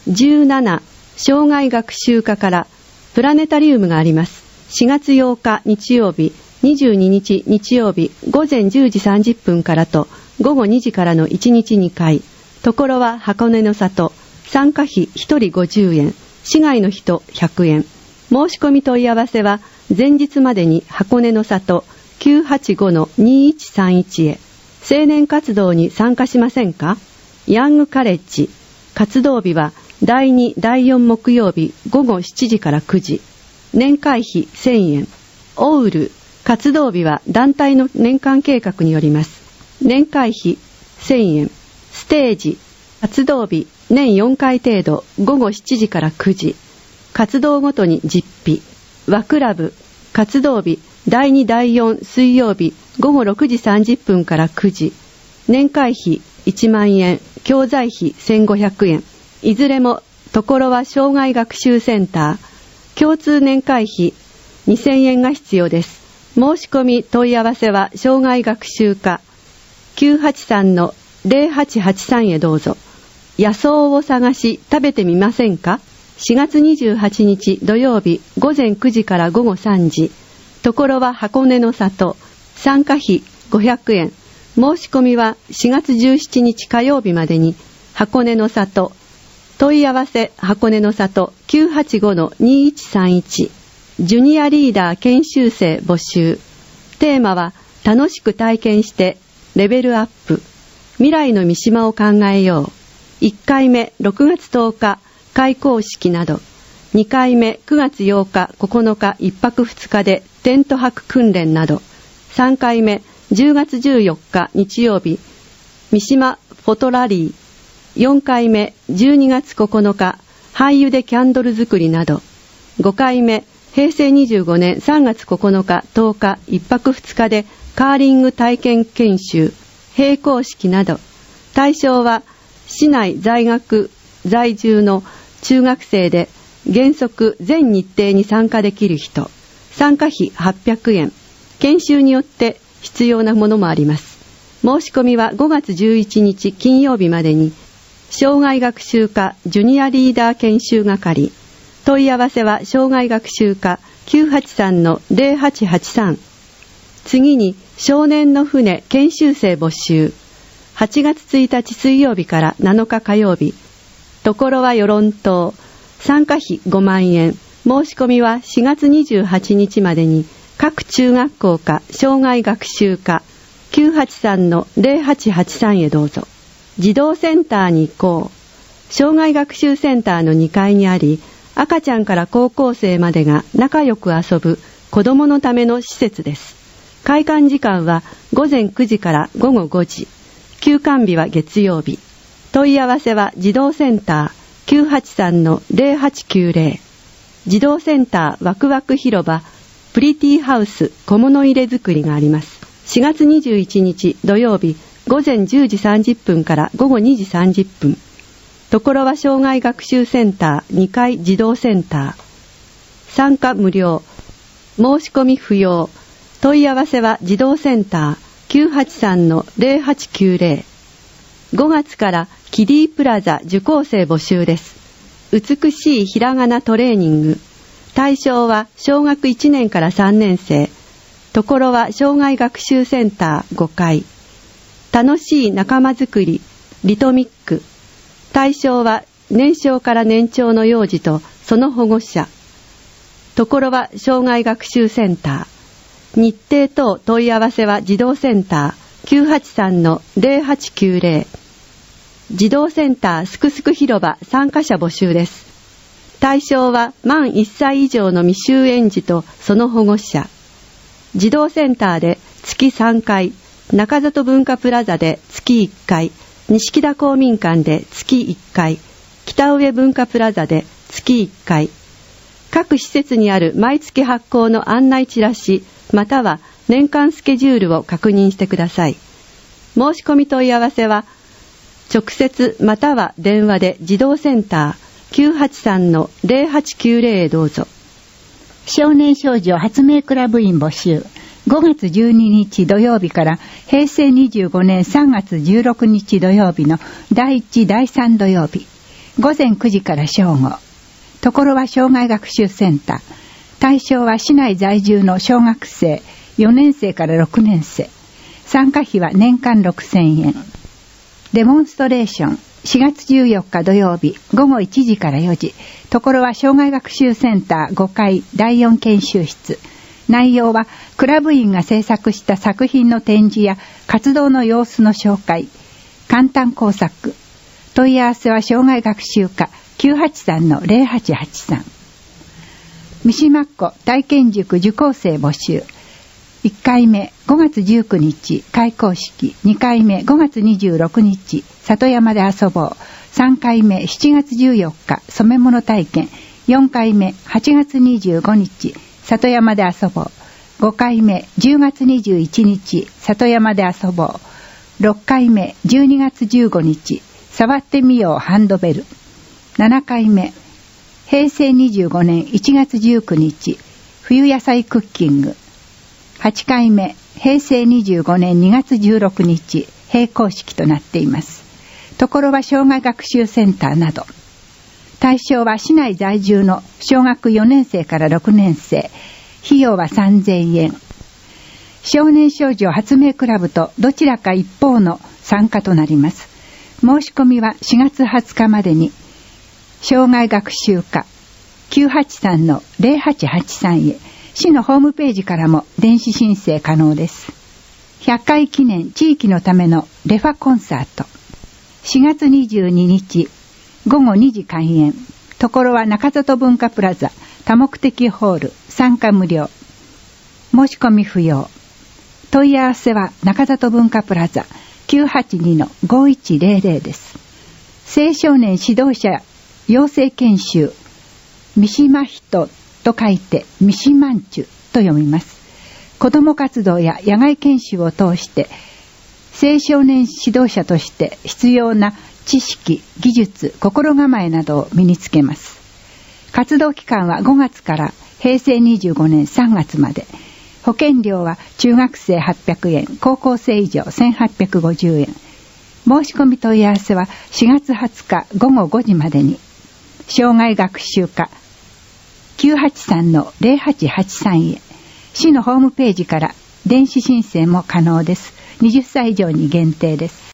17生涯学習科からプラネタリウムがあります。4月8日日曜日、22日日曜日午前10時30分からと午後2時からの1日2回。ところは箱根の里。参加費1人50円、市外の人100円。申し込み問い合わせは前日までに箱根の里 985-2131 へ。青年活動に参加しませんか？ヤングカレッジ。活動日は第2、第4木曜日午後7時から9時。年会費1000円。オウル。活動日は団体の年間計画によります。年会費1000円。ステージ。活動日年4回程度午後7時から9時。活動ごとに実費。和クラブ。活動日第2、第4水曜日午後6時30分から9時。年会費1万円。教材費1500円。いずれもところは障害学習センター。共通年会費2000円が必要です。申し込み問い合わせは障害学習課 983-0883 へどうぞ。野草を探し食べてみませんか？4月28日土曜日午前9時から午後3時。ところは箱根の里。参加費500円。申し込みは4月17日火曜日までに箱根の里。問い合わせ箱根の里 985-2131。ジュニアリーダー研修生募集。テーマは楽しく体験してレベルアップ。未来の三島を考えよう。1回目6月10日開講式など。2回目9月8日9日1泊2日でテント泊訓練など。3回目10月14日日曜日三島フォトラリー。4回目12月9日廃油でキャンドル作りなど。5回目平成25年3月9日10日1泊2日でカーリング体験研修閉講式など。対象は市内在学在住の中学生で原則全日程に参加できる人。参加費800円。研修によって必要なものもあります。申し込みは5月11日金曜日までに障害学習課ジュニアリーダー研修係。問い合わせは障害学習課 983-0883。次に少年の船研修生募集。8月1日水曜日から7日火曜日。ところは与論島。参加費5万円。申し込みは4月28日までに各中学校か障害学習課 983-0883 へどうぞ。児童センターに行こう。障害学習センターの2階にあり、赤ちゃんから高校生までが仲良く遊ぶ子供のための施設です。開館時間は午前9時から午後5時。休館日は月曜日。問い合わせは児童センター 983-0890。児童センターワクワク広場プリティハウス小物入れ作りがあります。4月21日土曜日午前10時30分から午後2時30分。ところは障害学習センター2階児童センター。参加無料。申し込み不要。問い合わせは児童センター 983-0890。5月からキディプラザ受講生募集です。美しいひらがなトレーニング。対象は小学1年から3年生。ところは障害学習センター5階。楽しい仲間づくりリトミック。対象は年少から年長の幼児とその保護者。ところは障害学習センター。日程等問い合わせは児童センター 983-0890。児童センターすくすく広場参加者募集です。対象は満1歳以上の未就園児とその保護者。児童センターで月3回、中里文化プラザで月1回、錦田公民館で月1回、北上文化プラザで月1回。各施設にある毎月発行の案内チラシ、または年間スケジュールを確認してください。申し込み問い合わせは、直接または電話で児童センター 983-0890 へどうぞ。 少年少女発明クラブ員募集。5月12日土曜日から平成25年3月16日土曜日の第1、第3土曜日。 午前9時から正午。ところは障害学習センター。対象は市内在住の小学生4年生から6年生。参加費は年間6000円。デモンストレーション4月14日土曜日午後1時から4時。ところは障害学習センター5階第4研修室。内容はクラブ員が制作した作品の展示や活動の様子の紹介。簡単工作。問い合わせは障害学習課 983-0883。三島っ子体験塾受講生募集。1回目5月19日開講式、2回目5月26日里山で遊ぼう、3回目7月14日染め物体験、4回目8月25日里山で遊ぼう、5回目10月21日里山で遊ぼう、6回目12月15日触ってみようハンドベル、7回目平成25年1月19日冬野菜クッキング、8回目平成25年2月16日閉校式となっています。ところは障害学習センターなど。対象は市内在住の小学4年生から6年生。費用は3000円。少年少女発明クラブとどちらか一方の参加となります。申し込みは4月20日までに障害学習課 983-0883 へ。市のホームページからも電子申請可能です。100回記念地域のためのレファコンサート。4月22日午後2時開演。ところは中里文化プラザ多目的ホール、参加無料。申し込み不要。問い合わせは中里文化プラザ 982-5100 です。青少年指導者養成研修三島人と書いて三島んちゅと読みます。子ども活動や野外研修を通して青少年指導者として必要な知識、技術、心構えなどを身につけます。活動期間は5月から平成25年3月まで。保険料は中学生800円、高校生以上1850円。申し込み問い合わせは4月20日午後5時までに。障害学習課 983-0883 へ。市のホームページから電子申請も可能です。20歳以上に限定です。